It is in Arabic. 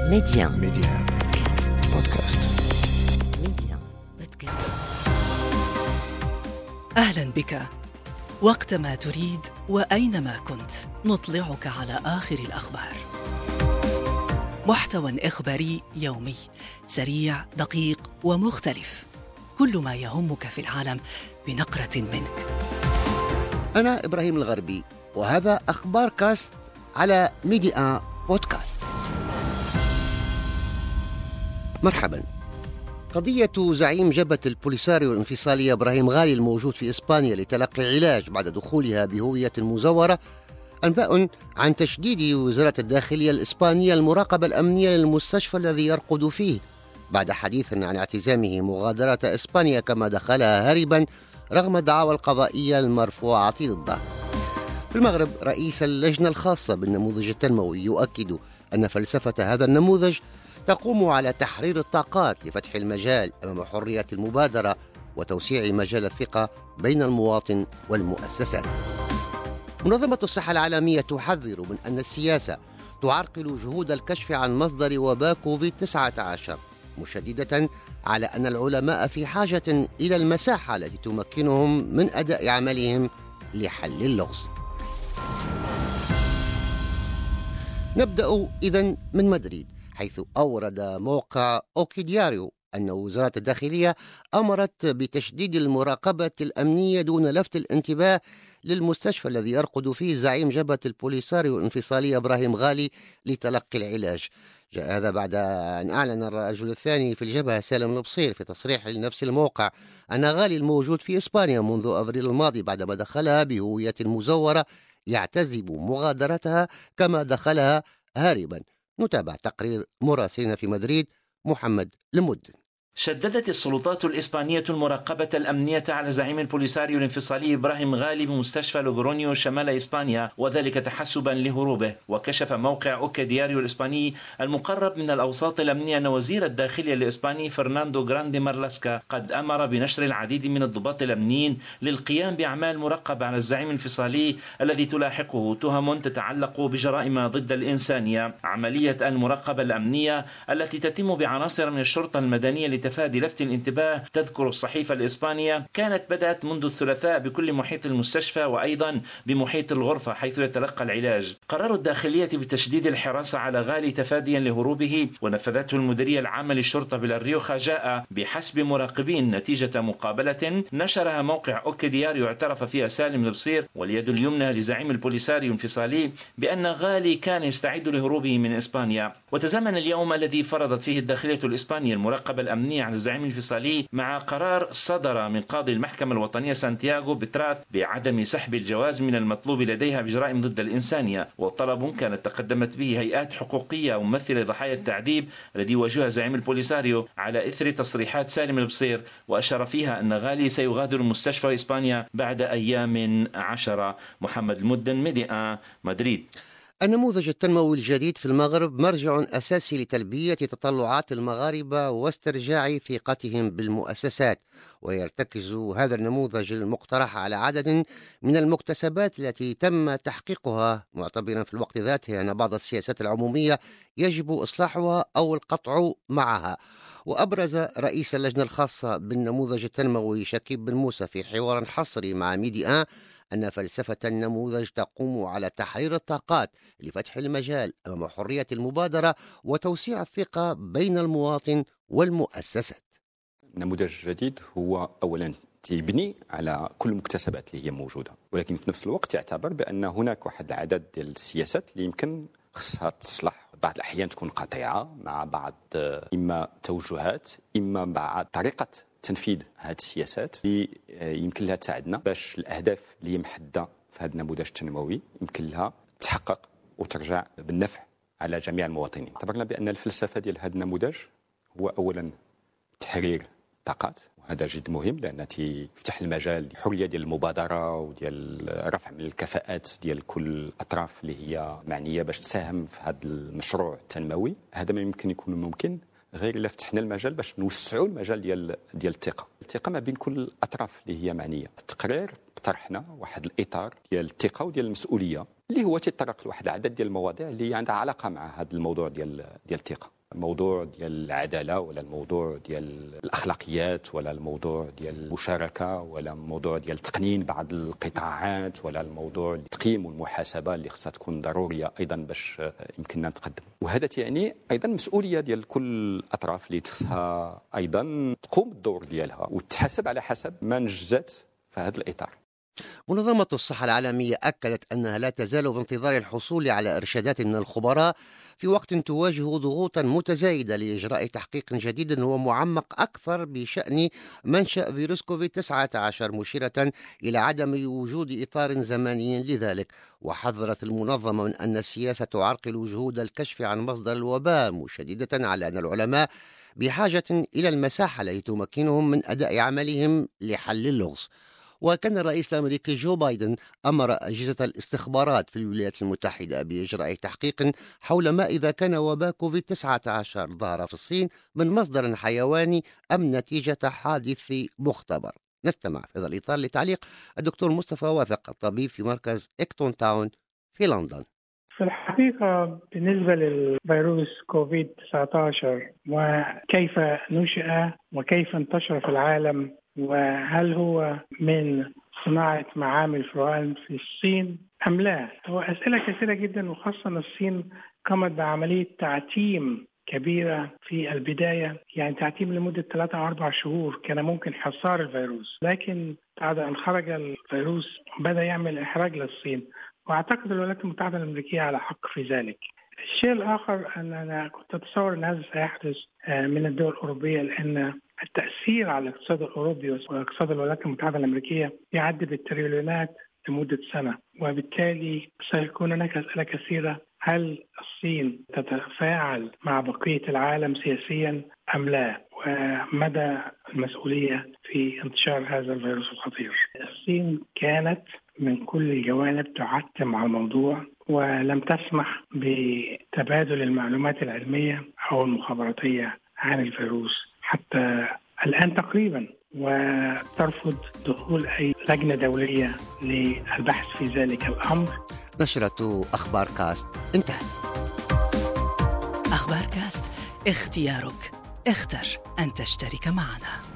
ميديان بودكاست. أهلا بك. وقتما تريد وأينما كنت نطلعك على آخر الأخبار. محتوى إخباري يومي سريع دقيق ومختلف، كل ما يهمك في العالم بنقرة منك. أنا إبراهيم الغربي، وهذا أخبار كاست على ميديان بودكاست. مرحبا. قضية زعيم جبهة البوليساريو الانفصالية إبراهيم غالي الموجود في إسبانيا لتلقي العلاج بعد دخولها بهوية مزورة، أنباء عن تشديد وزارة الداخلية الإسبانية المراقبة الأمنية للمستشفى الذي يرقد فيه، بعد حديث عن اعتزامه مغادرة إسبانيا كما دخلها هاربا رغم الدعاوى القضائية المرفوعة ضده. في المغرب، رئيس اللجنة الخاصة بالنموذج التنموي يؤكد أن فلسفة هذا النموذج تقوم على تحرير الطاقات لفتح المجال أمام حرية المبادرة وتوسيع مجال الثقة بين المواطن والمؤسسات. منظمة الصحة العالمية تحذر من أن السياسة تعرقل جهود الكشف عن مصدر وباء كوفيد-19، مشددة على أن العلماء في حاجة إلى المساحة التي تمكنهم من أداء عملهم لحل اللغز. نبدأ إذن من مدريد، حيث أورد موقع أوكيدياريو أن وزارة الداخلية أمرت بتشديد المراقبة الأمنية دون لفت الانتباه للمستشفى الذي يرقد فيه زعيم جبهة البوليساريو الانفصالية إبراهيم غالي لتلقي العلاج. جاء هذا بعد أن أعلن الرجل الثاني في الجبهة سالم البصير في تصريح لنفس الموقع أن غالي الموجود في إسبانيا منذ أبريل الماضي بعدما دخلها بهوية مزورة يعتزم مغادرتها كما دخلها هاربا. نتابع تقرير مراسلنا في مدريد محمد المدن. شددت السلطات الإسبانية المراقبة الأمنية على زعيم البوليساريو الانفصالي إبراهيم غالي بمستشفى لوغرونيو شمال إسبانيا، وذلك تحسبا لهروبه. وكشف موقع أوكيدياريو الإسباني المقرب من الأوساط الأمنية أن وزير الداخلية الإسباني فرناندو غراندي مارلاسكا قد أمر بنشر العديد من الضباط الأمنيين للقيام بأعمال مراقبة على الزعيم الانفصالي الذي تلاحقه تهم تتعلق بجرائم ضد الإنسانية. عملية المراقبة الأمنية التي تتم بعناصر من الشرطة المدنية تفادي لفت الانتباه، تذكر الصحيفة الإسبانية، كانت بدأت منذ الثلاثاء بكل محيط المستشفى وأيضا بمحيط الغرفة حيث يتلقى العلاج. قرار الداخلية بتشديد الحراسة على غالي تفاديا لهروبه ونفذته المديرية العامة للشرطة بالريوخا جاء بحسب مراقبين نتيجة مقابلة نشرها موقع أوكيدياريو اعترف فيها سالم البصير واليد اليمنى لزعيم البوليساريو الانفصالي بأن غالي كان يستعد لهروبه من إسبانيا. وتزامن اليوم الذي فرضت فيه الداخلية الإسبانية المراقبة الأمنية على الزعيم الانفصالي مع قرار صدر من قاضي المحكمة الوطنية سانتياغو بتراث بعدم سحب الجواز من المطلوب لديها بجرائم ضد الإنسانية، وطلب كانت تقدمت به هيئات حقوقية ممثلة لضحايا التعذيب الذي يواجهها زعيم البوليساريو على إثر تصريحات سالم البصير، وأشار فيها أن غالي سيغادر المستشفى إسبانيا بعد أيام 10. محمد المدن، ميديان، مدريد. النموذج التنموي الجديد في المغرب مرجع أساسي لتلبية تطلعات المغاربة واسترجاع ثقتهم بالمؤسسات، ويرتكز هذا النموذج المقترح على عدد من المكتسبات التي تم تحقيقها، معتبرا في الوقت ذاته أن بعض السياسات العمومية يجب إصلاحها أو القطع معها. وأبرز رئيس اللجنة الخاصة بالنموذج التنموي شكيب بن موسى في حوار حصري مع ميديان أن فلسفة النموذج تقوم على تحرير الطاقات لفتح المجال أمام حرية المبادرة وتوسيع الثقة بين المواطن والمؤسسات. النموذج الجديد هو أولا يبني على كل المكتسبات اللي هي موجودة، ولكن في نفس الوقت يعتبر بأن هناك واحد العدد ديال السياسات اللي يمكن خصها تصلح، بعض الأحيان تكون قاطعة مع بعض إما توجهات إما بعض طريقة تنفيذ هذه السياسات اللي يمكن لها تساعدنا باش الأهداف اللي هي محددة في هذا النموذج التنموي يمكن لها تحقق وترجع بالنفع على جميع المواطنين. اعتبرنا بأن الفلسفة ديال هذا النموذج هو أولا تحرير طاقات، وهذا جد مهم لأنه تفتح المجال لحرية ديال المبادرة وديال رفع من الكفاءات ديال كل الأطراف اللي هي معنية باش تساهم في هذا المشروع التنموي. هذا ما يمكن يكون ممكن غير الا فتحنا المجال باش نوسعوا المجال ديال الثقه ما بين كل الاطراف اللي هي معنيه. التقرير اقترحنا واحد الاطار ديال الثقه وديال المسؤوليه اللي هو تيطرق لواحد العدد ديال المواضيع اللي عندها علاقه مع هذا الموضوع ديال الثقه، الموضوع ديال العداله ولا الموضوع ديال الاخلاقيات ولا الموضوع ديال المشاركه ولا الموضوع ديال تقنين بعض القطاعات ولا الموضوع التقييم والمحاسبه اللي خصها تكون ضروريه ايضا باش يمكننا نتقدم. وهذا يعني ايضا مسؤوليه ديال كل الاطراف اللي خصها ايضا تقوم بالدور ديالها وتحاسب على حسب ما نجزت في هذا الاطار. منظمة الصحة العالمية أكدت أنها لا تزال بانتظار الحصول على إرشادات من الخبراء في وقت تواجه ضغوطا متزايدة لإجراء تحقيق جديد ومعمق أكثر بشأن منشأ فيروس كوفيد-19، مشيرة إلى عدم وجود إطار زمني لذلك. وحذرت المنظمة من أن السياسة تعرقل جهود الكشف عن مصدر الوباء، مشددة على أن العلماء بحاجة إلى المساحة التي تمكنهم من أداء عملهم لحل اللغز. وكان الرئيس الأمريكي جو بايدن أمر أجهزة الاستخبارات في الولايات المتحدة بإجراء تحقيق حول ما إذا كان وباء كوفيد-19 ظهر في الصين من مصدر حيواني أم نتيجة حادث مختبر. نستمع في هذا الإطار لتعليق الدكتور مصطفى واثق، الطبيب في مركز إكتون تاون في لندن. في الحقيقة بالنسبة للفيروس كوفيد-19 وكيف نشأ وكيف انتشر في العالم وهل هو من صناعة معامل فئران في الصين أم لا، هو أسئلة كثيرة جدا، وخاصة الصين قامت بعملية تعتيم كبيرة في البداية، يعني تعتيم لمدة 3 أو 4 شهور كان ممكن حصار الفيروس، لكن بعد أن خرج الفيروس بدأ يعمل إحراج للصين، وأعتقد الولايات المتحدة الأمريكية على حق في ذلك. الشيء الآخر أن أنا كنت أتصور أن هذا سيحدث من الدول الأوروبية، لأن التأثير على الاقتصاد الأوروبي واقتصاد الولايات المتحدة الأمريكية يعدي بالتريليونات لمدة سنة، وبالتالي سيكون هناك أسئلة كثيرة: هل الصين تتفاعل مع بقية العالم سياسيا أم لا؟ ومدى المسؤولية في انتشار هذا الفيروس الخطير. الصين كانت من كل الجوانب تعتم على الموضوع ولم تسمح بتبادل المعلومات العلمية أو المخابراتية عن الفيروس حتى الآن تقريبا، وترفض دخول أي لجنة دولية للبحث في ذلك الأمر. نشرة أخبار كاست انتهت. أخبار كاست، اختيارك، اختر أن تشترك معنا.